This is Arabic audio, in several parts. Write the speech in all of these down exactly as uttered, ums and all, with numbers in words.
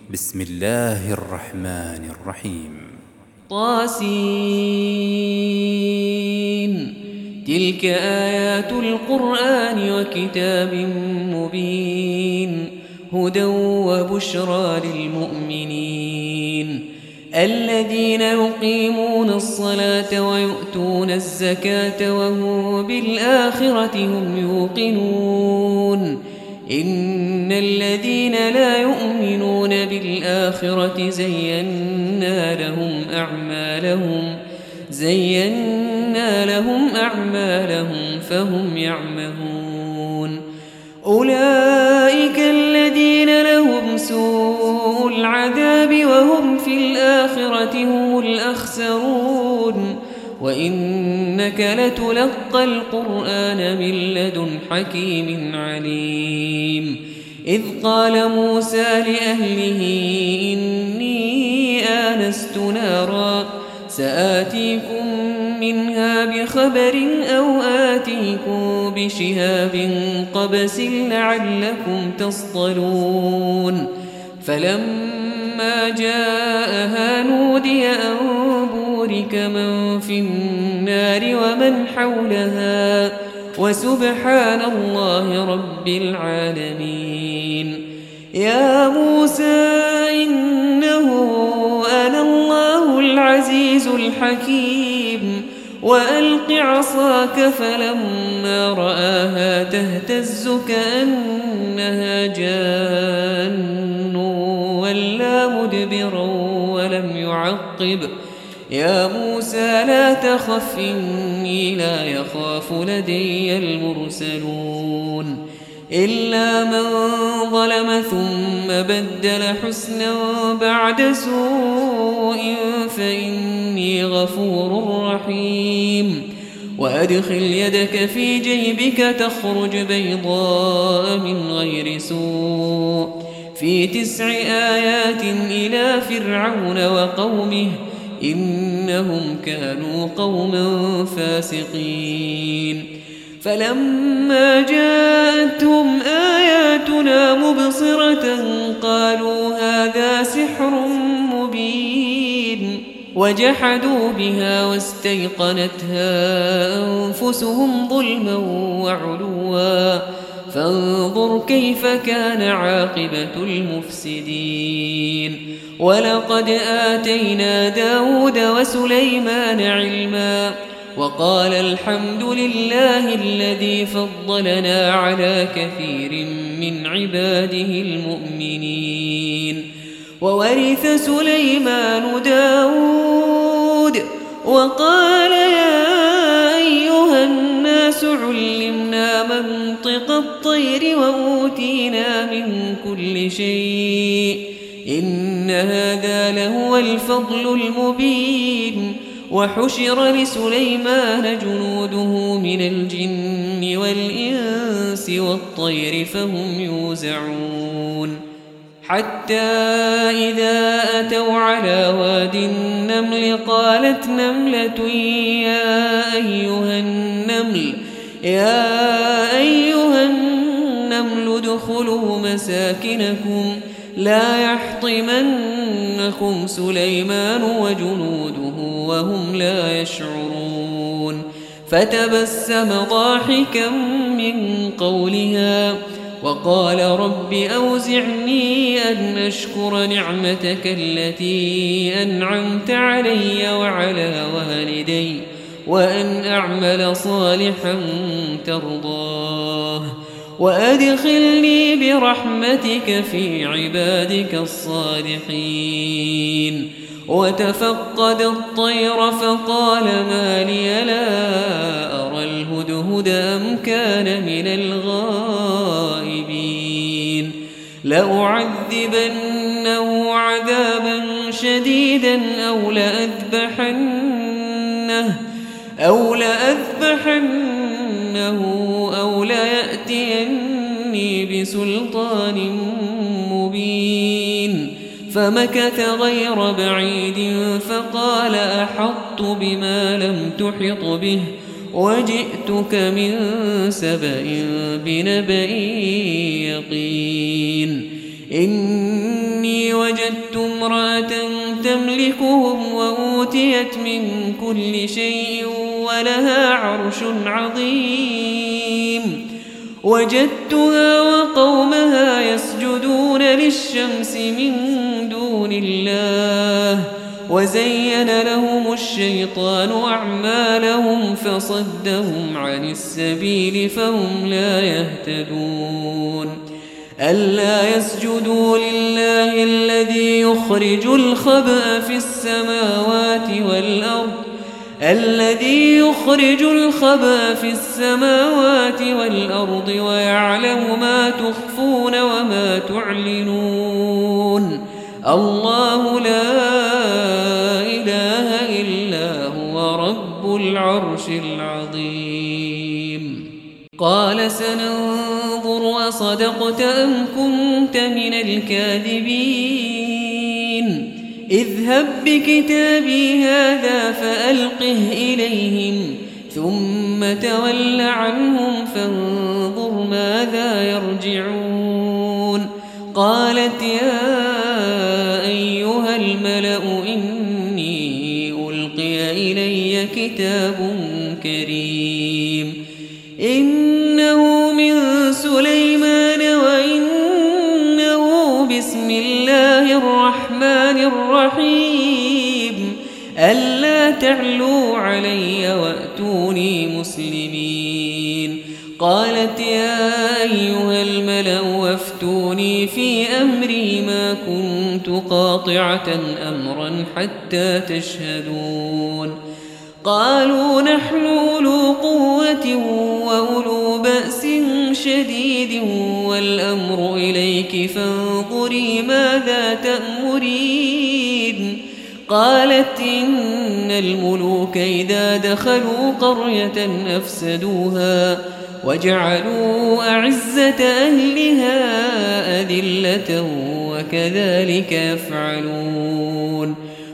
بسم الله الرحمن الرحيم. طاسين. تلك آيات القرآن وكتاب مبين هدى وبشرى للمؤمنين الذين يقيمون الصلاة ويؤتون الزكاة وهم بالآخرة هم يوقنون إن الذين لا يؤمنون بالآخرة زينا لهم أعمالهم زينا لهم أعمالهم فهم يعمهون أولئك الذين لهم سوء العذاب وهم في الآخرة هم الأخسرون وإنك لتلقى القرآن من لدن حكيم عليم إذ قال موسى لأهله إني آنست نارا سآتيكم منها بخبر أو آتيكم بشهاب قبس لعلكم تصطلون فلما جاءها نودي أن بورك من في النار ومن حولها وسبحان الله رب العالمين يا موسى إنه أنا الله العزيز الحكيم وألق عصاك فلما رآها تهتز كأنها جان ولا مدبرا ولم يعقب يا موسى لا تخف إني لا يخاف لدي المرسلون إلا من ظلم ثم بدل حسنا بعد سوء فإني غفور رحيم وأدخل يدك في جيبك تخرج بيضاء من غير سوء في تسع آيات إلى فرعون وقومه إنهم كانوا قوما فاسقين فلما جاءتهم آياتنا مبصرة قالوا هذا سحر مبين وجحدوا بها واستيقنتها أنفسهم ظلما وعلوا فانظر كيف كان عاقبة المفسدين ولقد آتينا داود وسليمان علما وقال الحمد لله الذي فضلنا على كثير من عباده المؤمنين وورث سليمان داود وقال يا أيها الناس علمنا منطق الطير وأوتينا من كل شيء إن هذا لهو الفضل المبين وحشر لسليمان جنوده من الجن والإنس والطير فهم يوزعون حتى إذا أتوا على واد النمل قالت نملة يا أيها النمل يا أيها النمل ادخلوا مساكنكم لا يحطمنكم سليمان وجنوده وهم لا يشعرون فتبسم ضاحكا من قولها وقال رب أوزعني أن أشكر نعمتك التي أنعمت علي وعلى والدي وأن أعمل صالحا ترضاه وأدخلني برحمتك في عبادك الصالحين وتفقد الطير فقال ما لي لا أرى الهدهد أم كان من الغائبين لأعذبنه عذابا شديدا أو لأذبحنه أو لأذبحنه أو ليأتيني بسلطان مبين فمكث غير بعيد فقال أحطت بما لم تحط به وجئتك من سبأ بنبأ يقين إني إني وجدت امرأة تملكهم وأوتيت من كل شيء ولها عرش عظيم وجدتها وقومها يسجدون للشمس من دون الله وزين لهم الشيطان أعمالهم فصدهم عن السبيل فهم لا يهتدون ألا يسجدوا لله الذي يخرج الخبأ في السماوات والأرض الذي يخرج الخبأ في السماوات والأرض ويعلم ما تخفون وما تعلنون الله لا إله إلا هو رب العرش العظيم قال سننظر أصدقت أم كنت من الكاذبين اذهب بكتابي هذا فألقه إليهم ثم تول عنهم فانظر ماذا يرجعون قالت يا أيها الملأ إني ألقي إلي كتاب كريم إنه من سليمان وإنه بسم الله الرحمن الرحيم ألا تعلوا علي وأتوني مسلمين قالت يا أيها الملأ وافتوني في أمري ما كنت قاطعة أمرا حتى تشهدون قالوا نحن أولو قوة وأولو بأس شديد والأمر إليك فانظري ماذا تأمرين قالت إن الملوك إذا دخلوا قرية أفسدوها وجعلوا أعزة أهلها أذلة وكذلك يفعلون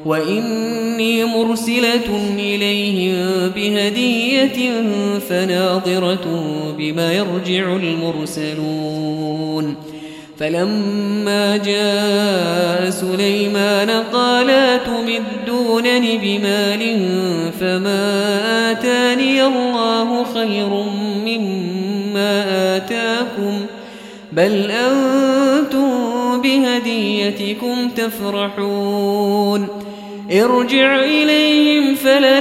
وإني مرسلة إليهم بهدية فناظرة بما يرجع المرسلون فلما جاء سليمان قال تمدونني بمال فما آتاني الله خير مما آتاكم بل أنتم بهديتكم تفرحون ارجع إليهم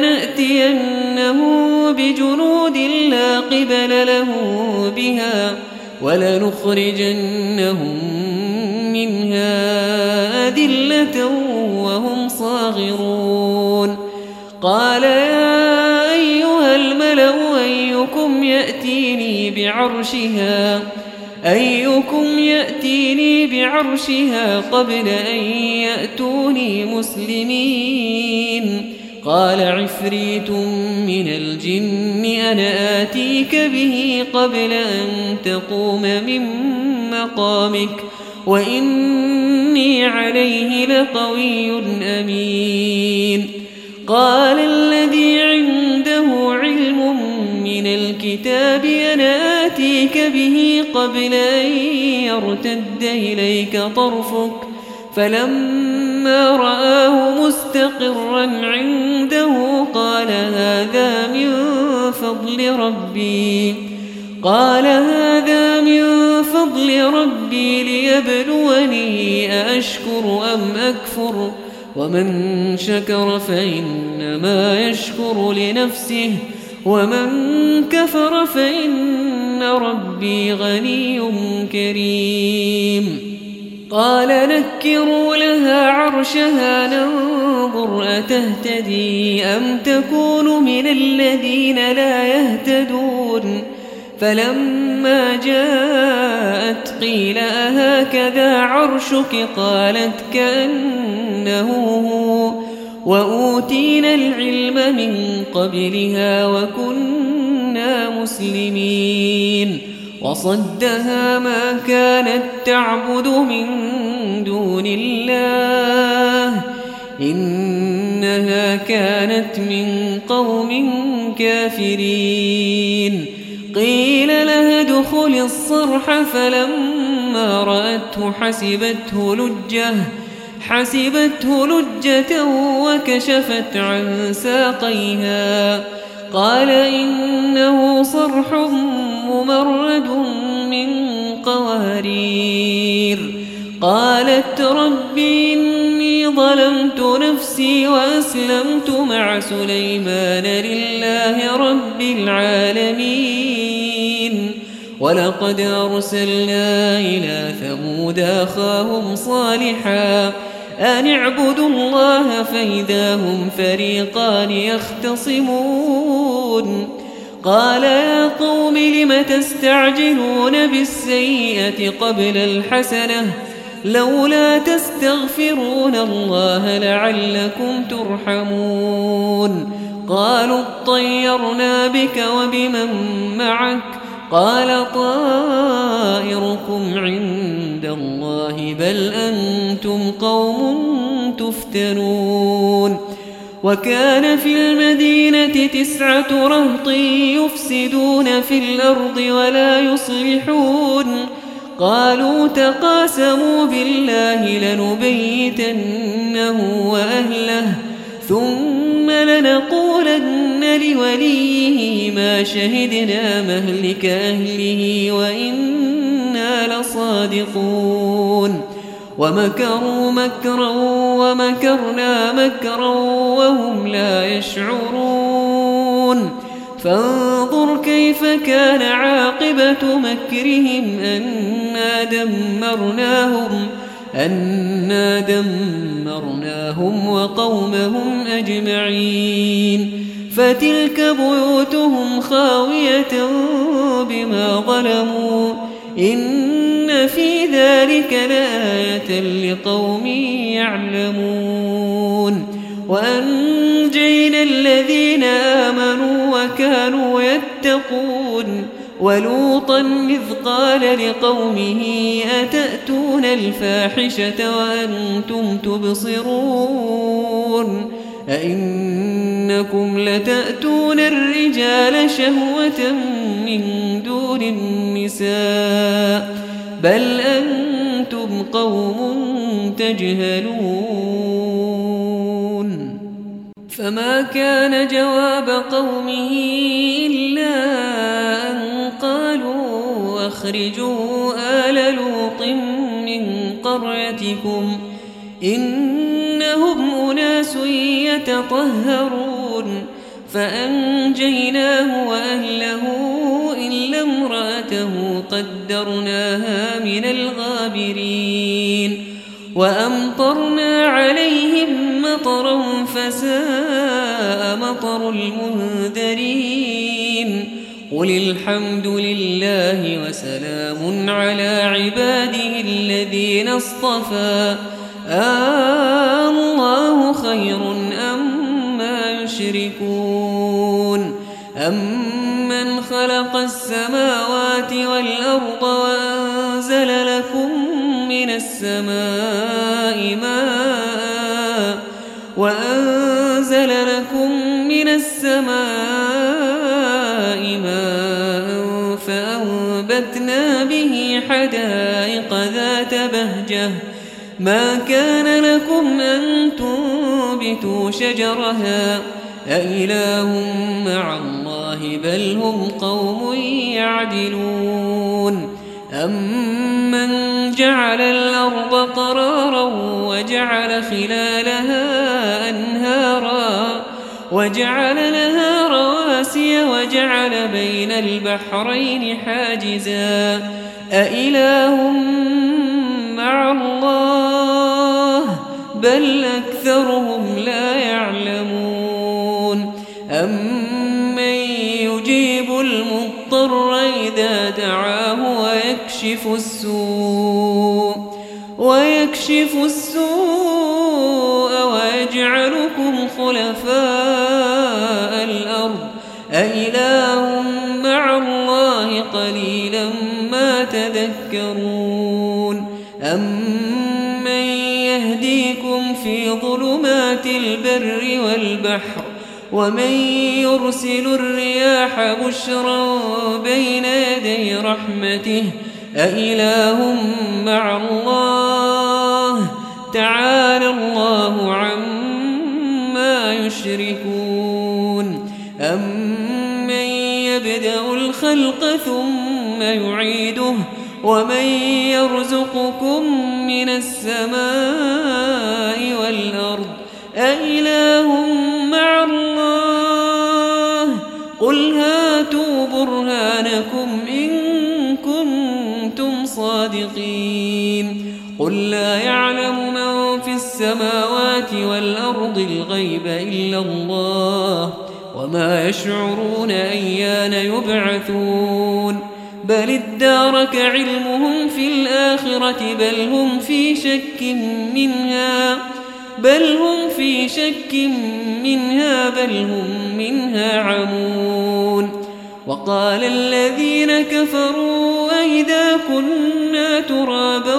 فلنأتينهم بجنود لا قبل له بها ولنخرجنهم منها أذلة وهم صاغرون قال يا أيها الملأ أيكم يأتيني بعرشها أيكم يأتيني بعرشها قبل أن يأتوني مسلمين قال عفريت من الجن أنا آتيك به قبل أن تقوم من مقامك وإني عليه لقوي أمين قال الذي عنده علم من الكتاب أنا آتيك به قبل أن يرتد إليك طرفك فلما رآه مستقرا عنده قال هذا من فضل ربي قال هذا من فضل ربي ليبلوني أأشكر أم أكفر ومن شكر فإنما يشكر لنفسه ومن كفر فإن ربي غني كريم قال نكروا لها عرشها ننظر أتهتدي أم تكون من الذين لا يهتدون فلما جاءت قيل أهكذا عرشك قالت كأنه هو وأوتينا العلم من قبلها وكنا مسلمين وصدها ما كانت تعبد من دون الله إنها كانت من قوم كافرين قيل لها ادخل الصرح فلما فلما رأته حسبته لجة حسبته لجة وكشفت عن ساقيها قال إنه صرح ممرد من قوارير قالت رب إني ظلمت نفسي وأسلمت مع سليمان لله رب العالمين ولقد أرسلنا إلى ثمود أخاهم صالحا أن اعبدوا الله فإذا هم فريقان يختصمون قال يا قوم لم تستعجلون بالسيئة قبل الحسنة لولا تستغفرون الله لعلكم ترحمون قالوا اطيرنا بك وبمن معك قال طائركم عند الله بل أنتم قوم تفتنون وكان في المدينة تسعة رهط يفسدون في الأرض ولا يصلحون قالوا تقاسموا بالله لنبيتنه وأهله ثم لنقولن لوليه ما شهدنا مهلك أهله وإنا لصادقون ومكروا مكرا ومكرنا مكرا وهم لا يشعرون فانظر كيف كان عاقبة مكرهم أنا دمرناهم أنا دمرناهم وقومهم أجمعين فتلك بيوتهم خاوية بما ظلموا إن في ذلك لآية لقوم يعلمون وأنجينا الذين آمنوا وكانوا يتقون ولوطا إذ قال لقومه أتأتون الفاحشة وأنتم تبصرون أئنكم لتأتون الرجال شهوة من دون النساء بل أنتم قوم تجهلون فما كان جواب قومه إلا أن قالوا أخرجوا آل لوط من قريتكم إنهم أناس يتطهرون فأنجيناه وأهله إلا امرأته قدرناها من الغابرين وأمطرنا عليهم مطرا فساء مطر المنذرين قل الحمد لله وسلام على عباده الذين اصطفى آه الله خير أما يشركون أمن خلق السماوات والأرض وأنزل لكم من السماء ماء وأنزل لكم من السماء ماء فأنبتنا به حدائق ذات بهجة ما كان لكم أن تنبتوا شجرها أإله مع الله بل هم قوم يعدلون أمن جعل الأرض قرارا وجعل خلالها أنهارا وجعل لها رواسي وجعل بين البحرين حاجزا أإله مع الله بل أكثرهم لا يعلمون أمن يجيب المضطر إذا دعاه ويكشف السوء ويكشف السوء ويجعلكم خلفاء الأرض أإله مع الله قليلا ما تذكرون أمن يهديكم في ظلمات البر والبحر ومن يرسل الرياح بشرا بين يدي رحمته أإله مع الله تعالى الله عما يشركون أمن يبدأ الخلق ثم يعيده ومن يرزقكم من السماء والأرض أإله مع الله قل هاتوا برهانكم إن كنتم صادقين قل لا يعلم من في السماوات والأرض الغيب إلا الله وما يشعرون أيان يبعثون بل ادارك علمهم في الآخرة بل هم في شك منها بل هم في شك منها بل هم منها عمون وقال الذين كفروا أئذا كنا ترابا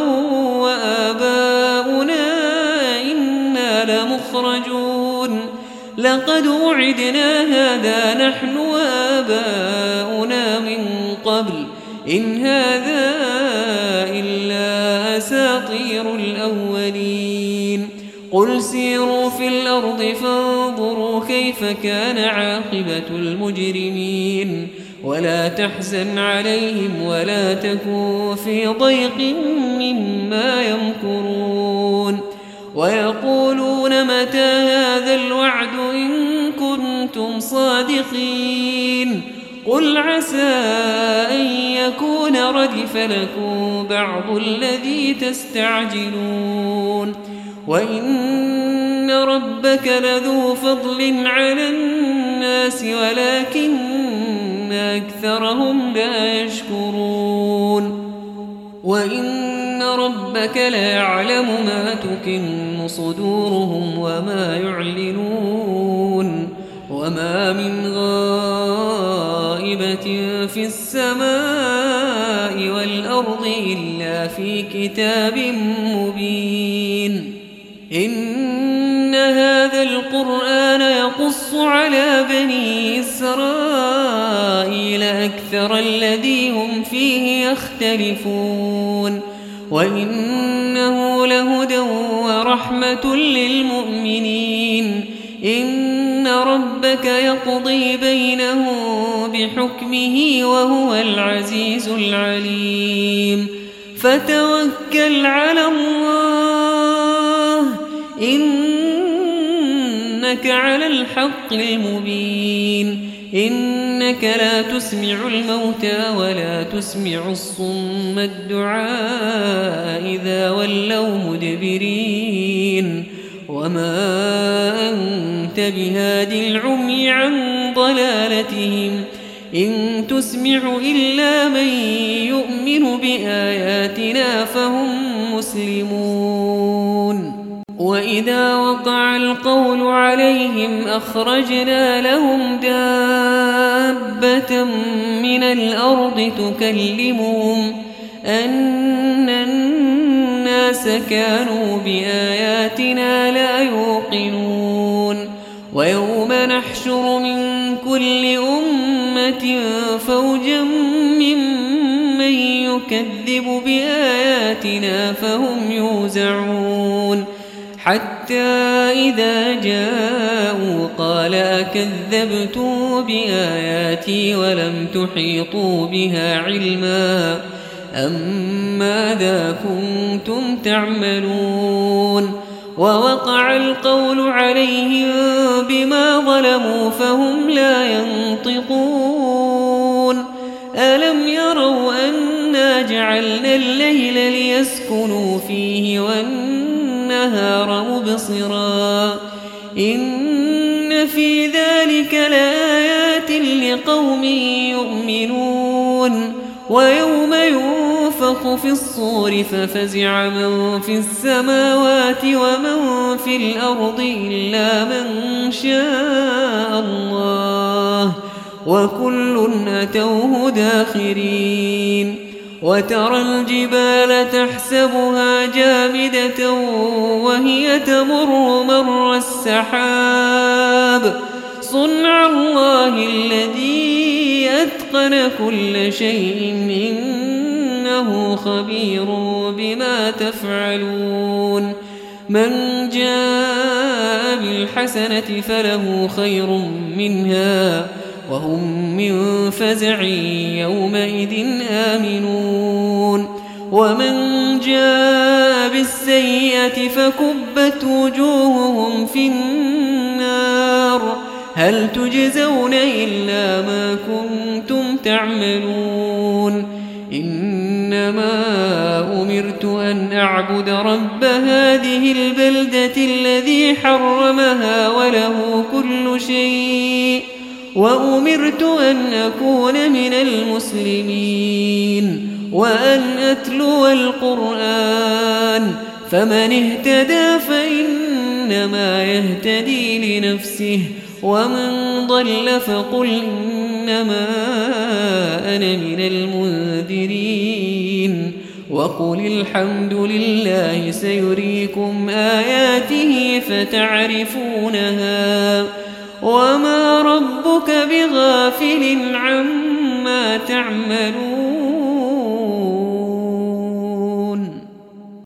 وآباؤنا إنا لمخرجون لقد وعدنا هذا نحن وآباؤنا من قبل إن هذا إلا أساطير الأولين قل سيروا في الأرض فانظروا كيف كان عاقبة المجرمين ولا تحزن عليهم ولا تكن في ضيق مما يمكرون ويقولون متى هذا الوعد إن كنتم صادقين قل عسى أن يكون ردف لكم بعض الذي تستعجلون وإن ربك لذو فضل على الناس ولكن أكثرهم لا يشكرون وإن ربك ليعلم ما تكن صدورهم وما يعلنون وما من غائبة في السماء والأرض إلا في كتاب مبين إن هذا القرآن يقص على بني إسرائيل أكثر الذي هم فيه يختلفون وإنه لهدى ورحمة للمؤمنين إن ربك يقضي بينهم بحكمه وهو العزيز العليم فتوكل على الله إنك على الحق المبين إنك لا تسمع الموتى ولا تسمع الصم الدعاء إذا ولوا مدبرين وما أنت بهادي العمي عن ضلالتهم إن تسمع إلا من يؤمن بآياتنا فهم مسلمون وإذا وقع القول عليهم أخرجنا لهم دابة من الأرض تكلمهم أن الناس كانوا بآياتنا لا يوقنون ويوم نحشر من كل أمة فوجا ممن يكذب بآياتنا فهم يوزعون حتى إذا جاءوا قال أكذبتم بآياتي ولم تحيطوا بها علما أم ماذا كنتم تعملون ووقع القول عليهم بما ظلموا فهم لا ينطقون ألم يروا أنا جعلنا الليل ليسكنوا فيه والنهار مبصرا إن في ذلك لآيات لقوم يؤمنون ويوم ينفخ في الصور ففزع من في السماوات ومن في الأرض إلا من شاء الله وكل أتوه داخرين وترى الجبال تحسبها جامدة وهي تمر مر السحاب صنع الله الذي أتقن كل شيء إنه إنه خبير بما تفعلون من جاء بالحسنة فله خير منها وهم من فزع يومئذ آمنون ومن جاء بالسيئة فكبت وجوههم في النار هل تجزون إلا ما كنتم تعملون إنما أمرت أن أعبد رب هذه البلدة الذي حرمها وله كل شيء وأمرت أن أكون من المسلمين وأن أتلو القرآن فمن اهتدى فإنما يهتدي لنفسه ومن ضل فقل إنما أنا من المنذرين وقل الحمد لله سيريكم آياته فتعرفونها وما ربك بغافل عما تعملون